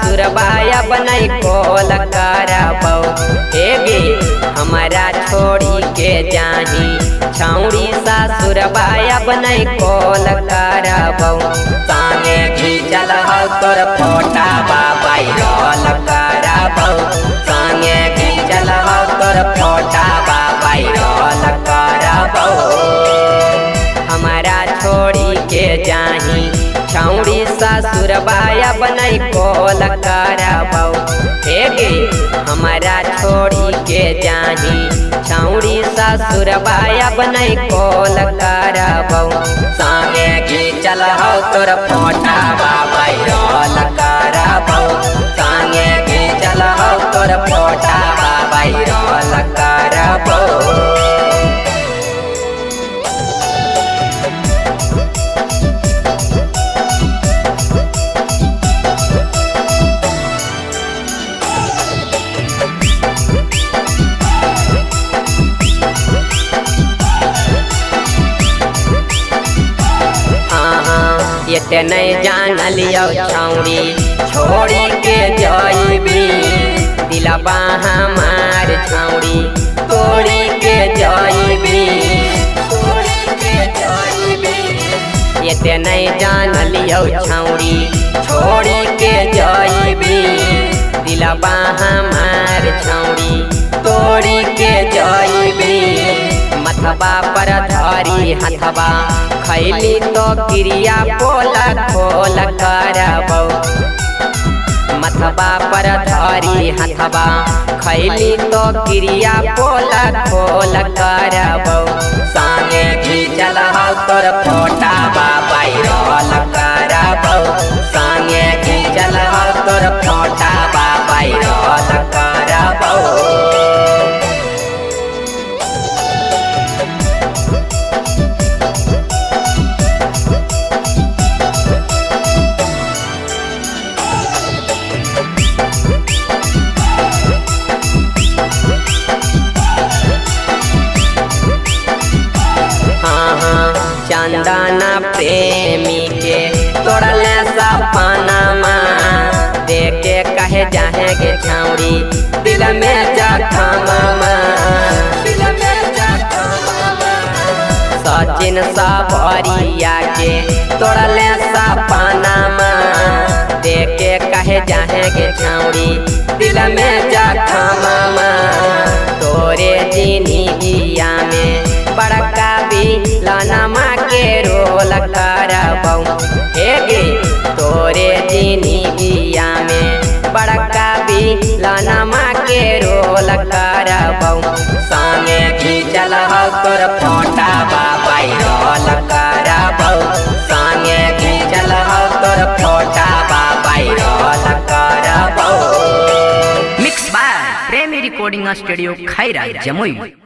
सासुर बाया बनई कोल करबौ। हेगे हमारा छोड़ी के जाही छौड़ी सासुर बाया बनई कोल करबौ। संगे खींचल हो तोर फोटा बाबाई रोल करबौ। संगे खींचल हो तोर फोटा बाबाई रोल करबौ। हमारा छोड़ी के जाही छौड़ी सासुर बाया बनई कोल करबौ। हेगे हमारा छोड़ी के जाही छौड़ी सासुर बाया बनई कोल करबौ। संगे खींचल हो तोर फोटा बाबाई रोल करबौ। संगे खींचल हो तोर फोटा बाबाई रोल करबौ। ये नहीं जान लियो छौड़ी छोड़ी के जइबी। दिलबा हमार छौड़ी तोड़ी के जइबी। ये नहीं जान लियो छौड़ी छोड़ी के जइबी। दिलबा हमार छौड़ी तोड़ी के जइबी। मथबा पर धरी हथबा खैली तो क्रिया पोल खोल करबौ। मथबा पर धरी हथबा खैली तो क्रिया पोल खोल करबौ। संगे खींचल हो तोर फोटा बाबाई रोल करबौ। संगे खींचल हो तोर फोटा बाबाई रोल करबौ। चंदना प्रेमी के तोड़ले सपना देखे कहे जाएंगे छौड़ी दिल में जखम। सचिन सबरिया के तोड़ले सपना देखे कहे जाएंगे छौड़ी दिल में जखम। तोरे जिंदगिया में बड़का बिलनमा के रोल करबौ। हेगे तोरे जिंदगिया में बड़का बिलनमा के रोल करबौ। संगे खींचल हो तोर फोटा बाबाई रोल करबौ। संगे खींचल हो तोर फोटा बाबाई रोल करबौ। Mix by Premi recording studio Khaira Jamui.